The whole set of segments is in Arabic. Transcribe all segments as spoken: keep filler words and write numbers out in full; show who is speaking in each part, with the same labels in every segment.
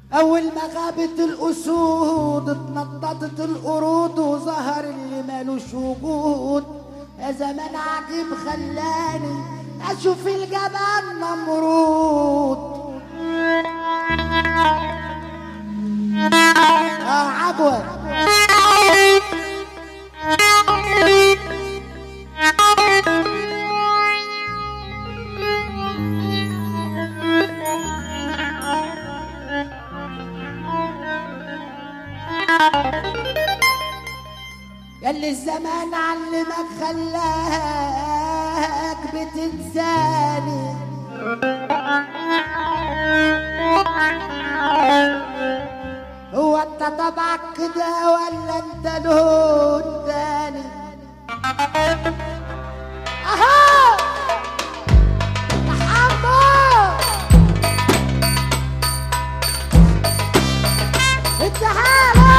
Speaker 1: أول ما غابت الأسود اتنططت القرود وظهر اللي مالوش وجود. يا زمان عجيب خلاني أشوف الجبل نمرود. آه عجوة ياللي الزمان علمك خلاك بتنساني. هو انت طبعك كده ولا انت لون تاني؟ اهو محمد التهالة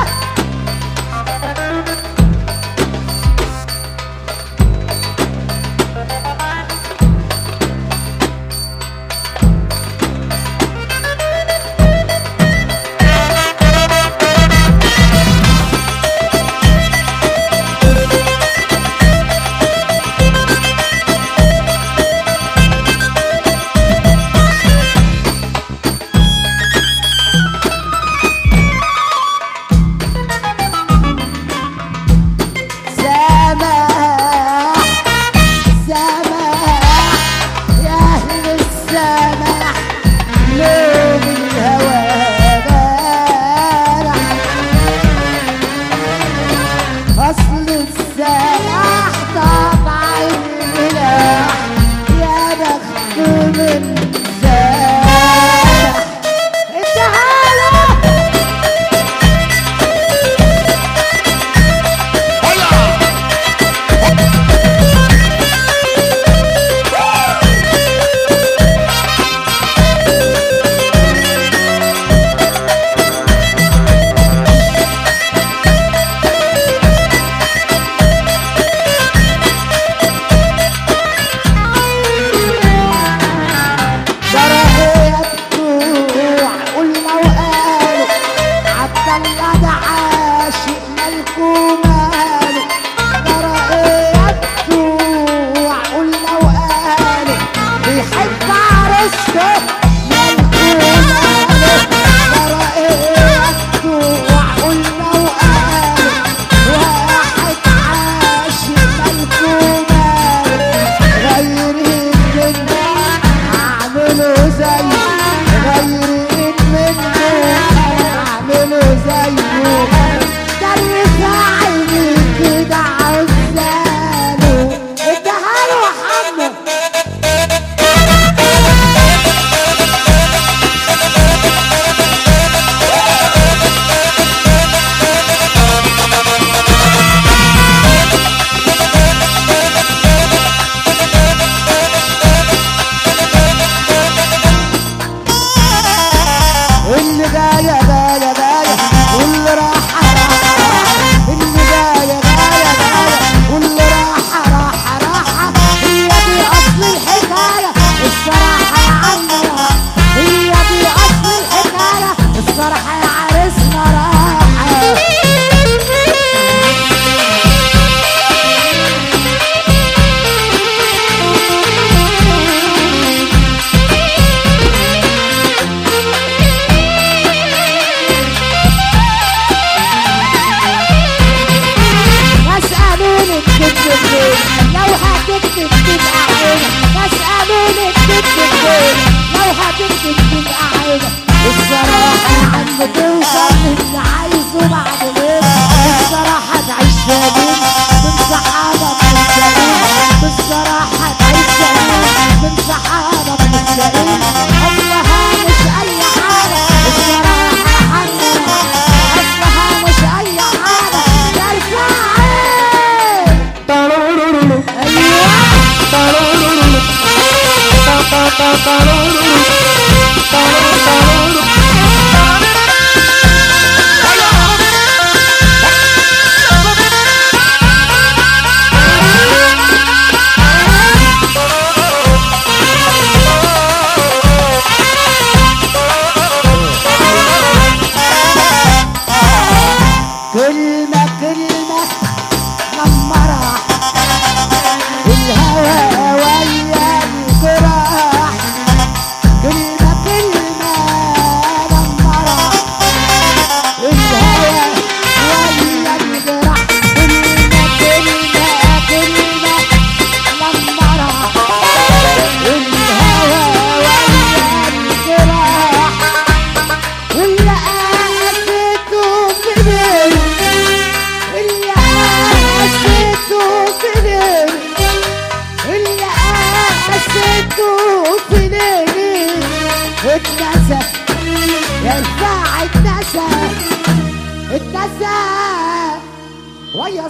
Speaker 1: اتنسى يا الساعة اتنسى اتنسى ويا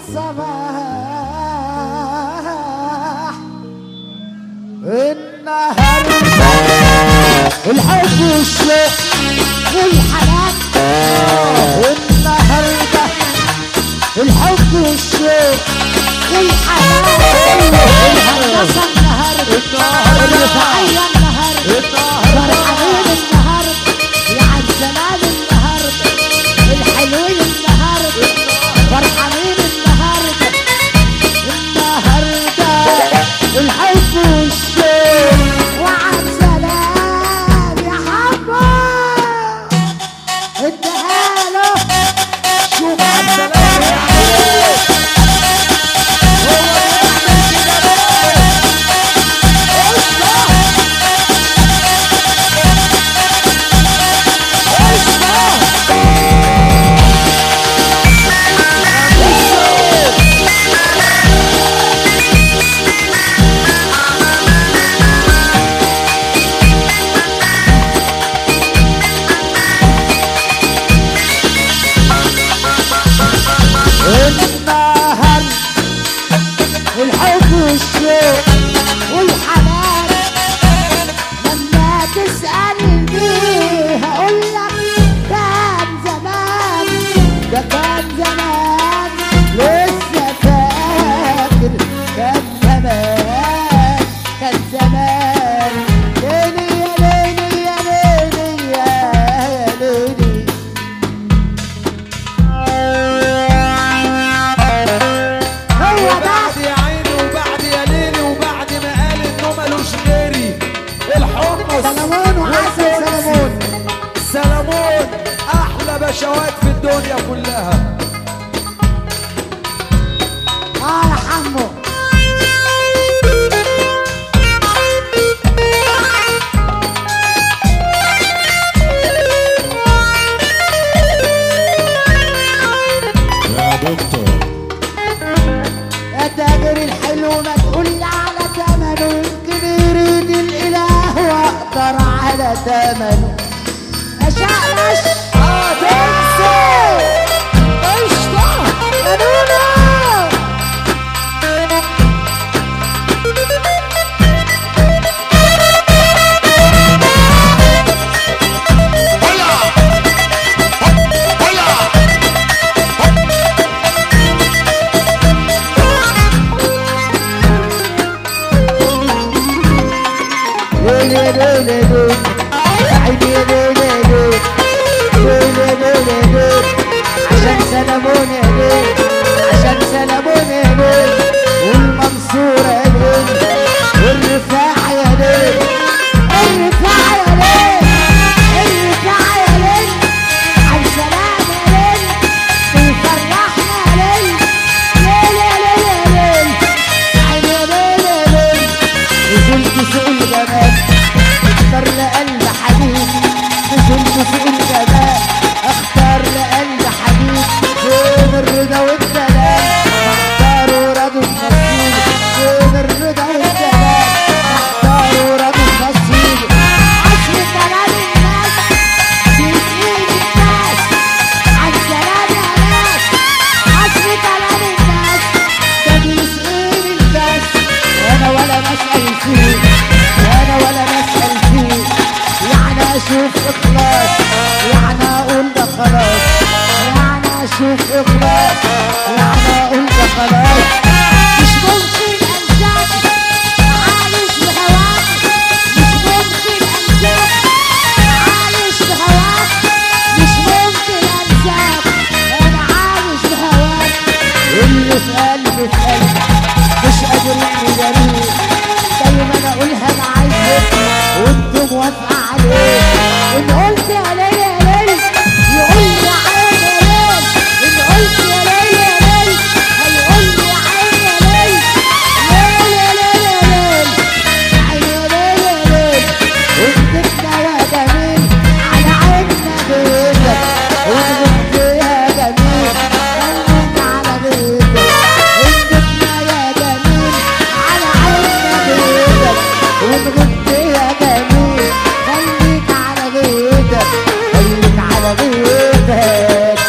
Speaker 1: الصباح النهارده الحب والشوق والحنان النهارده الحب والشوق والحنان الهندسة النهارده الرفاعية النهارده فرحانين النهارده يا عالسلام النهارده الحلوين النهارده فرحانين النهارده النهارده الحب والشوق وعالسلام يا حبه اديها له شوف عالسلام يا حبيبي النهار الحب والشوق والحنان لما تسألني هقولك كان زمان ده كان زمان لسه فاكر كان زمان كان زمان ليلي يا ليلي يا ليلي يا ليلي
Speaker 2: بعد يا عيني وبعد يا ليلي وبعد ما قال انه ملوش غيري الحمص
Speaker 1: سلمون وحسن سلمون
Speaker 2: سلمون احلى بشوات في الدنيا كلها.
Speaker 1: اه يا حمو
Speaker 3: يا دكتور
Speaker 1: يا تاجر الحلو ما تقولي على ثمنه يمكن يريد الاله واقدر على ثمنه اشقلش اه تنسى قشطه يا نونو ليلي ليلي ليلي عيني ليلي ليلي ليلي ليلي ليلي عشان سلمون يا ليل عشان سلمون يا ليل والمنصورة يا ليل والرفاع يا ليل الرفاع يا ليل الرفاع يا ليل عالسلام يا ليل بيفرحنا يا ليل ليل يا ليل يا ليل عيني يا ليل يا ليل نزلت سوق الجمال اختار لقلب حبيب نزلت سوق الجمال اختار لقلب حبيب فين الرضا والسلام اختاروا رضوا النصيب فين الرضا والسلام اختاروا رضوا النصيب عشر كلام الناس بيسقيني الناس عالسلام يا ناس عشر كلام الناس ده بيسقيني الناس وانا ولا بسأل فيه وانا ولا بسأل فيه يعني اشوف اخلاص يعني اقول ده خلاص يعني اشوف اخلاص يعني اقول ده خلاص مش ممكن انساك عايش بهواك مش ممكن انساك عايش بهواك مش ممكن انساك انا عايش بهواك اللي في قلبي في قلبي مش قادر اني جريء دايما اقولها انا عايزك وانت موافقه عليه ان قلت يا ليل يا ليل يقول لي عين يا ليل ان قلت يا ليل يا ليل هيقول لي عين يا ليل ليل يا ليل يا ليل عين يا ليل يا ليل وانتنا يا جميل على عيننا بيتك وانت يا جميل خليك على بيتك انتنا يا جميل على عيننا بيتك وانت يا جميل خليك على غيرك.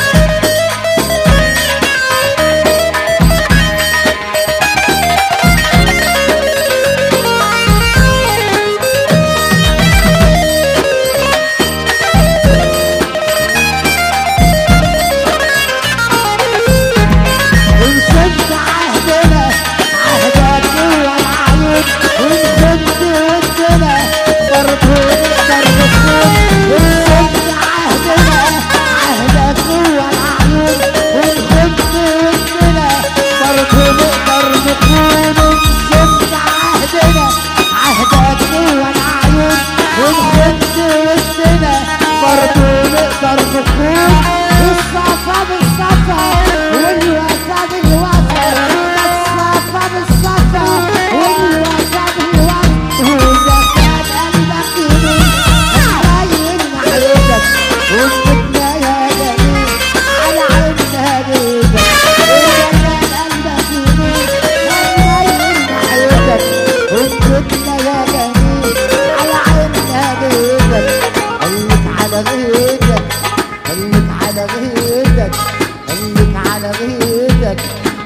Speaker 1: ونسد عهدنا عهدك جوا العيون، ونسد ودنا برضو نقدر نكون. ونسد عهدنا عهدك جوا العيون، ونسد ودنا برضو نقدر نكون. ونسد عهدنا عهدك جوا العيون، ونسد ودنا برضو نقدر نكون. الصفا بالصفا والوفا بالوفا، الصفا بالصفا والوفا بالوفا. وإذا كان قلبك يمين هنبين ناحيتك، وسكتنا يا جميل على عيننا بيتك. إذا كان قلبك يمين هنبين ناحيتك، وسكتنا يا جميل على عيننا بيتك. خليك على غيرك، خليك على غيرك، خليك على غيرك،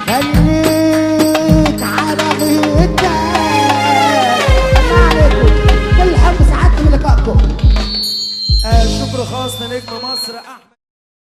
Speaker 1: خليك على غيرك. الله عليكم، كل حب سعادتكم ولقائكم.
Speaker 2: آه شكر خاص لنجم مصر أحمد.